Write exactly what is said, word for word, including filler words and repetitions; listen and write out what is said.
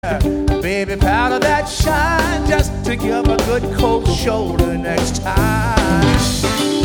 Baby, powder that shine just to give a good cold shoulder next time.